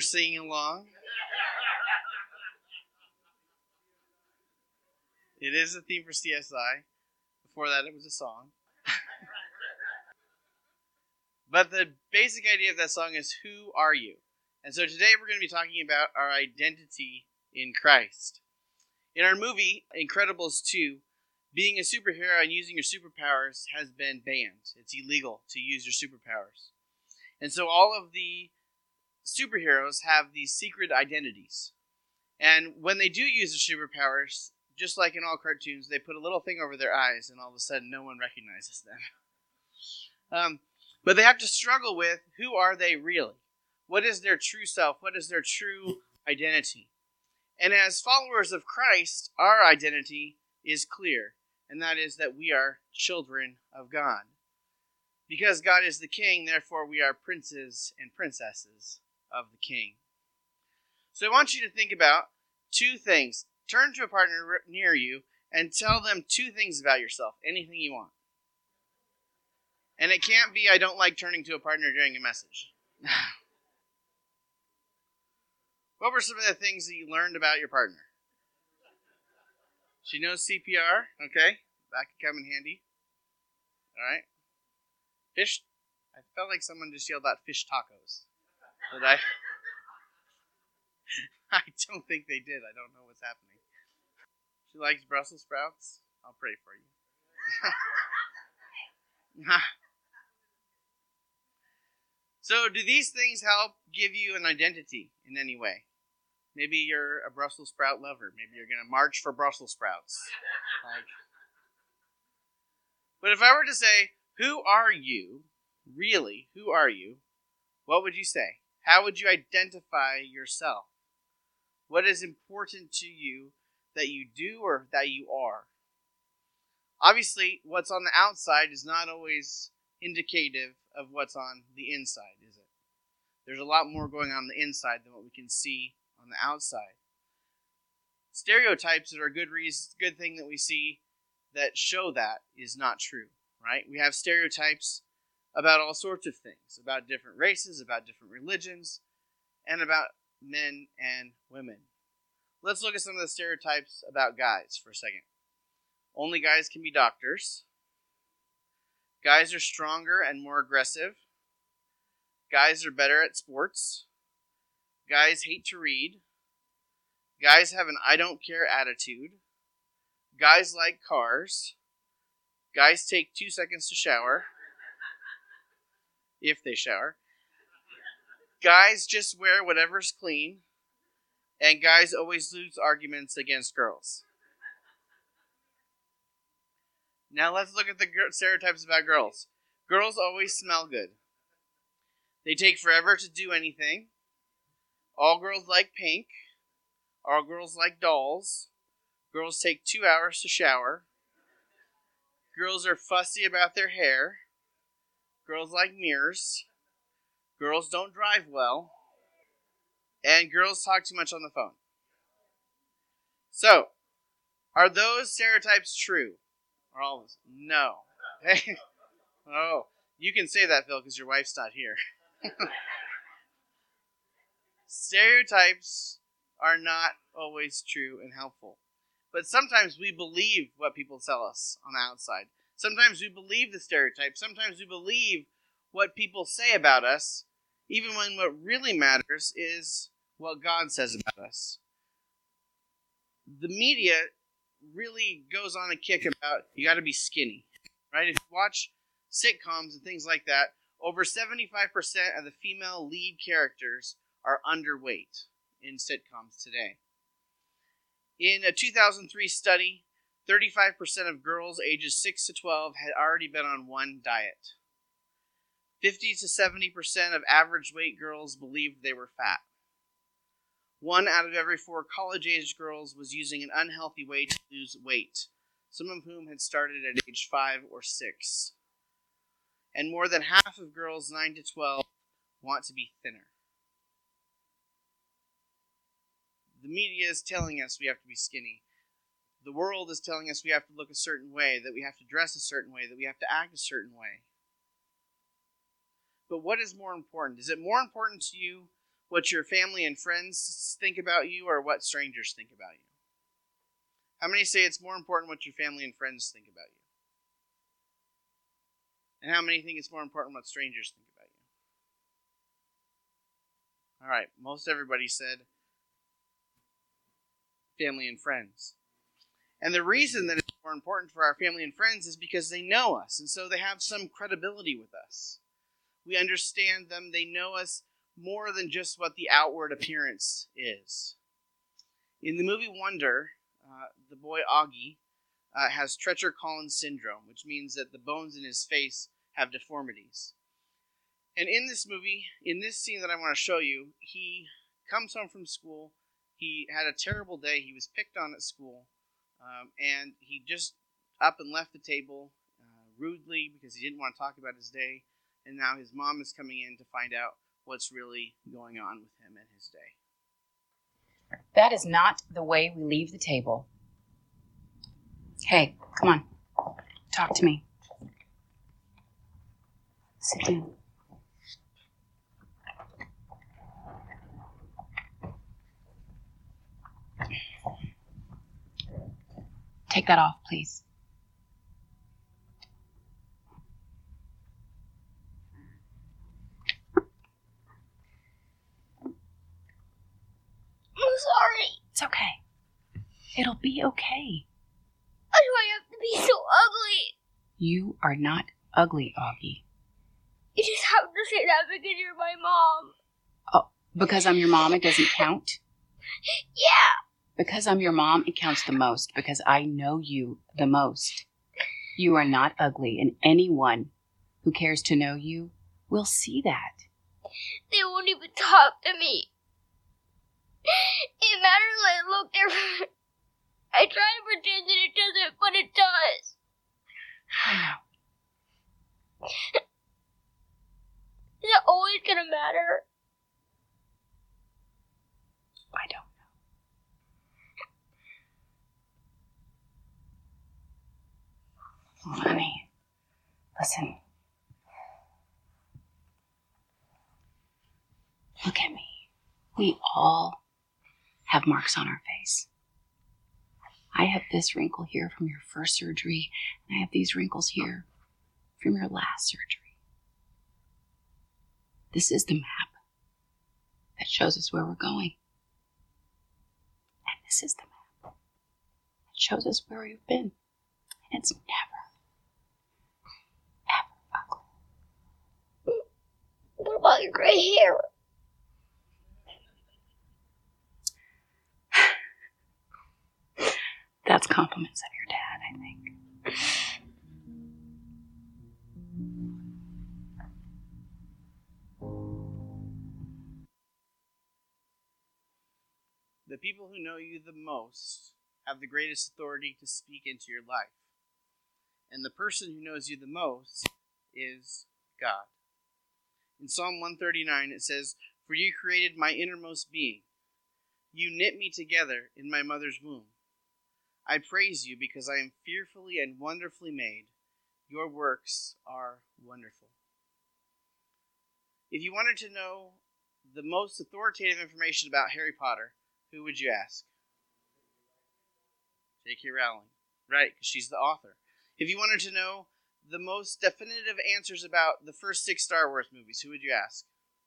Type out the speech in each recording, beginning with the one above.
singing along. It is a theme for CSI. Before that, it was a song. But the basic idea of that song is, who are you? And so today we're going to be talking about our identity in Christ. In our movie, Incredibles 2, being a superhero and using your superpowers has been banned. It's illegal to use your superpowers. And so all of the superheroes have these secret identities. And when they do use their superpowers, just like in all cartoons, they put a little thing over their eyes and all of a sudden no one recognizes them. But they have to struggle with, who are they really? What is their true self? What is their true identity? And as followers of Christ, our identity is clear, and that is that we are children of God. Because God is the King, therefore we are princes and princesses of the King. So I want you to think about two things. Turn to a partner near you and tell them two things about yourself, anything you want. And it can't be, I don't like turning to a partner during a message. What were some of the things that you learned about your partner? She knows CPR, okay. That could come in handy. All right. Fish, I felt like someone just yelled out fish tacos. Did I? I don't think they did. I don't know what's happening. She likes Brussels sprouts. I'll pray for you. So, do these things help give you an identity in any way? Maybe you're a Brussels sprout lover. Maybe you're going to march for Brussels sprouts. But if I were to say, who are you? Really, who are you? What would you say? How would you identify yourself? What is important to you that you do or that you are? Obviously, what's on the outside is not always indicative of what's on the inside, is it? There's a lot more going on the inside than what we can see on the outside. Stereotypes that are a good thing that we see that show that is not true, right? We have stereotypes about all sorts of things, about different races, about different religions, and about men and women. Let's look at some of the stereotypes about guys for a second. Only guys can be doctors. Guys are stronger and more aggressive. Guys are better at sports. Guys hate to read. Guys have an I don't care attitude. Guys like cars. Guys take 2 seconds to shower. If they shower. Guys just wear whatever's clean. And guys always lose arguments against girls. Now let's look at the stereotypes about girls. Girls always smell good. They take forever to do anything. All girls like pink. All girls like dolls. Girls take 2 hours to shower. Girls are fussy about their hair. Girls like mirrors. Girls don't drive well. And girls talk too much on the phone. So, are those stereotypes true? Or all of us? No. Oh, you can say that, Phil, because your wife's not here. Stereotypes are not always true and helpful. But sometimes we believe what people tell us on the outside. Sometimes we believe the stereotype. Sometimes we believe what people say about us, even when what really matters is what God says about us. The media really goes on a kick about you got to be skinny, right? If you watch sitcoms and things like that, over 75% of the female lead characters are underweight in sitcoms today. In a 2003 study, 35% of girls ages 6 to 12 had already been on one diet. 50 to 70% of average weight girls believed they were fat. 1 out of every 4 college-aged girls was using an unhealthy way to lose weight, some of whom had started at age 5 or 6. And more than half of girls 9 to 12 want to be thinner. The media is telling us we have to be skinny. The world is telling us we have to look a certain way, that we have to dress a certain way, that we have to act a certain way. But what is more important? Is it more important to you what your family and friends think about you or what strangers think about you? How many say it's more important what your family and friends think about you? And how many think it's more important what strangers think about you? All right, most everybody said family and friends. And the reason that it's more important for our family and friends is because they know us, and so they have some credibility with us. We understand them. They know us more than just what the outward appearance is. In the movie Wonder, the boy Augie has Treacher Collins syndrome, which means that the bones in his face have deformities. And in this movie, in this scene that I want to show you, he comes home from school. He had a terrible day. He was picked on at school. And he just up and left the table rudely because he didn't want to talk about his day. And now his mom is coming in to find out what's really going on with him and his day. That is not the way we leave the table. Hey, come on. Talk to me. Sit down. Take that off, please. I'm sorry. It's okay. It'll be okay. Why do I have to be so ugly? You are not ugly, Augie. You just have to say that because you're my mom. Oh, because I'm your mom, it doesn't count? Yeah. Because I'm your mom, it counts the most, because I know you the most. You are not ugly, and anyone who cares to know you will see that. They won't even talk to me. It matters when I look different. I try to pretend that it doesn't, but it does. I know. Is it always gonna matter? I don't know. Oh, honey, listen. Look at me. We all have marks on our face. I have this wrinkle here from your first surgery, and I have these wrinkles here from your last surgery. This is the map that shows us where we're going. And this is the map that shows us where we've been. And it's never, ever ugly. What about your gray hair? That's compliments of your dad, I think. The people who know you the most have the greatest authority to speak into your life. And the person who knows you the most is God. In Psalm 139 it says, "For you created my innermost being. You knit me together in my mother's womb. I praise you because I am fearfully and wonderfully made. Your works are wonderful." If you wanted to know the most authoritative information about Harry Potter, who would you ask? J.K. Rowling. Right, because she's the author. If you wanted to know the most definitive answers about the first 6 Star Wars movies, who would you ask?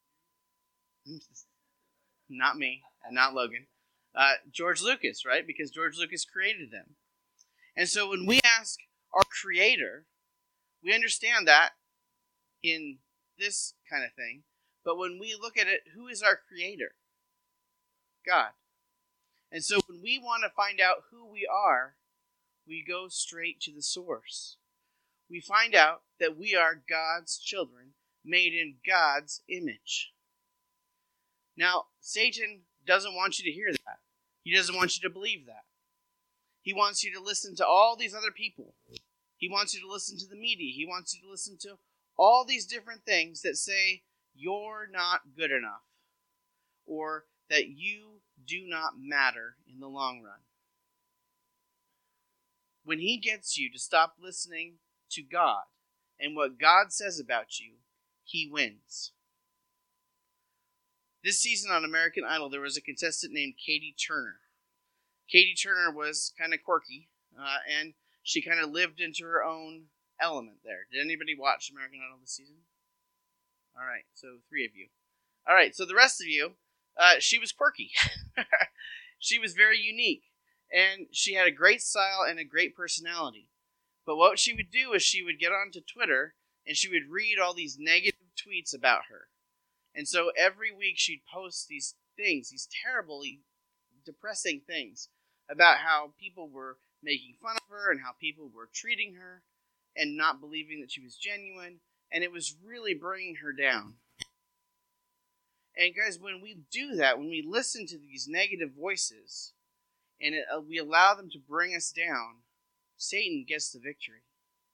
Not me, and not Logan. George Lucas, right? Because George Lucas created them. And so when we ask our creator, we understand that in this kind of thing. But when we look at it, who is our creator? God. And so when we want to find out who we are, we go straight to the source. We find out that we are God's children, made in God's image. Now, Satan doesn't want you to hear that. He doesn't want you to believe that. He wants you to listen to all these other people. He wants you to listen to the media. He wants you to listen to all these different things that say you're not good enough, or that you do not matter in the long run. When he gets you to stop listening to God and what God says about you, he wins. This season on American Idol, there was a contestant named Katie Turner. Katie Turner was kind of quirky, and she kind of lived into her own element there. Did anybody watch American Idol this season? All right, so 3 of you. All right, so the rest of you, she was quirky. She was very unique, and she had a great style and a great personality. But what she would do is she would get onto Twitter, and she would read all these negative tweets about her. And so every week she'd post these things, these terribly depressing things about how people were making fun of her and how people were treating her and not believing that she was genuine. And it was really bringing her down. And guys, when we do that, when we listen to these negative voices and we allow them to bring us down, Satan gets the victory.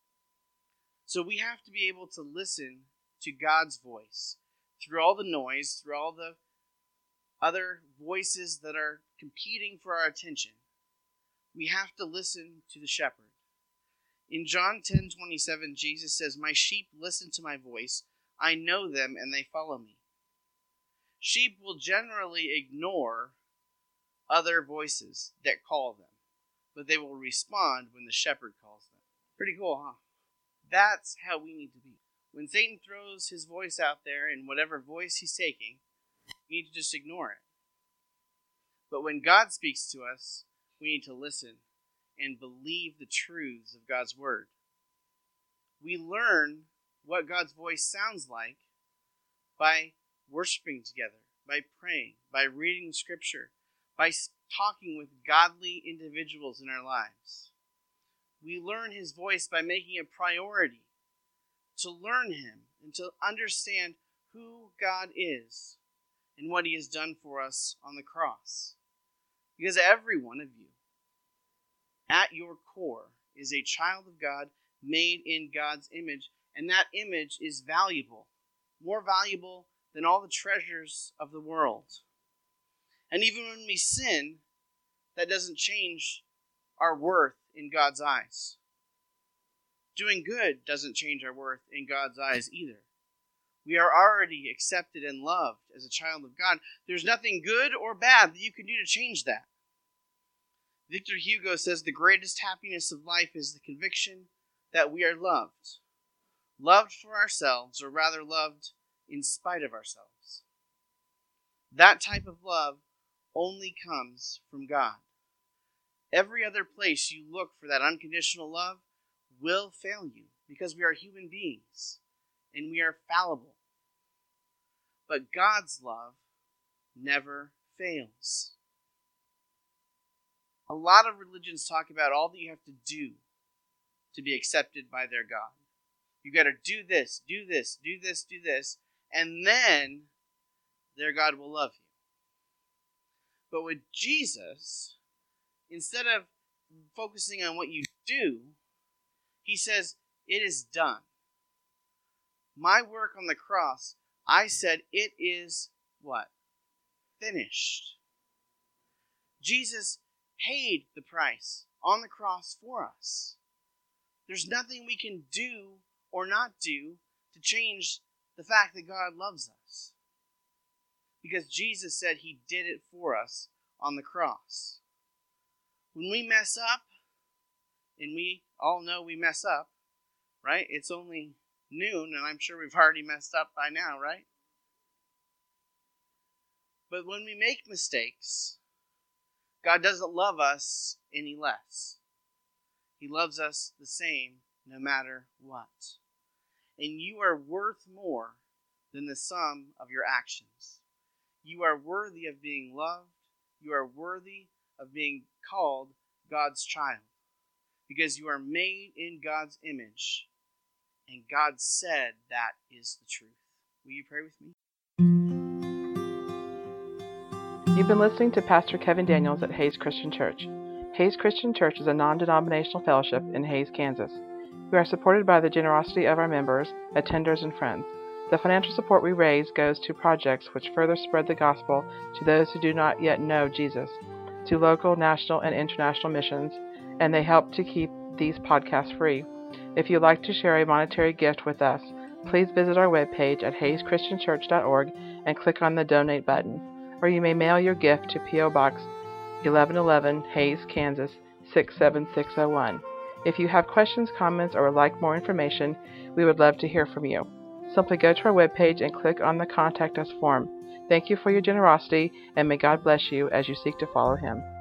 So we have to be able to listen to God's voice through all the noise, through all the other voices that are competing for our attention. We have to listen to the shepherd. In John 10:27, Jesus says, "My sheep listen to my voice. I know them and they follow me." Sheep will generally ignore other voices that call them, but they will respond when the shepherd calls them. Pretty cool, huh? That's how we need to be. When Satan throws his voice out there in whatever voice he's taking, we need to just ignore it. But when God speaks to us, we need to listen and believe the truths of God's word. We learn what God's voice sounds like by worshiping together, by praying, by reading scripture, by talking with godly individuals in our lives. We learn his voice by making it a priority to learn him and to understand who God is and what he has done for us on the cross. Because every one of you, at your core, is a child of God made in God's image, and that image is valuable, more valuable than all the treasures of the world. And even when we sin, that doesn't change our worth in God's eyes. Doing good doesn't change our worth in God's eyes either. We are already accepted and loved as a child of God. There's nothing good or bad that you can do to change that. Victor Hugo says the greatest happiness of life is the conviction that we are loved. Loved for ourselves, or rather loved in spite of ourselves. That type of love only comes from God. Every other place you look for that unconditional love will fail you, because we are human beings and we are fallible. But God's love never fails. A lot of religions talk about all that you have to do to be accepted by their God. You've got to do this, do this, do this, do this, and then their God will love you. But with Jesus, instead of focusing on what you do, he says, it is done. My work on the cross, I said, it is what? Finished. Jesus paid the price on the cross for us. There's nothing we can do or not do to change the fact that God loves us. Because Jesus said he did it for us on the cross. When we mess up, and we all know we mess up, right? It's only noon, and I'm sure we've already messed up by now, right? But when we make mistakes, God doesn't love us any less. He loves us the same no matter what. And you are worth more than the sum of your actions. You are worthy of being loved. You are worthy of being called God's child. Because you are made in God's image. And God said that is the truth. Will you pray with me? You've been listening to Pastor Kevin Daniels at Hays Christian Church. Hays Christian Church is a non-denominational fellowship in Hays, Kansas. We are supported by the generosity of our members, attenders, and friends. The financial support we raise goes to projects which further spread the gospel to those who do not yet know Jesus, to local, national, and international missions, and they help to keep these podcasts free. If you'd like to share a monetary gift with us, please visit our webpage at hayschristianchurch.org and click on the Donate button, or you may mail your gift to P.O. Box 1111, Hays, Kansas 67601. If you have questions, comments, or would like more information, we would love to hear from you. Simply go to our webpage and click on the Contact Us form. Thank you for your generosity, and may God bless you as you seek to follow Him.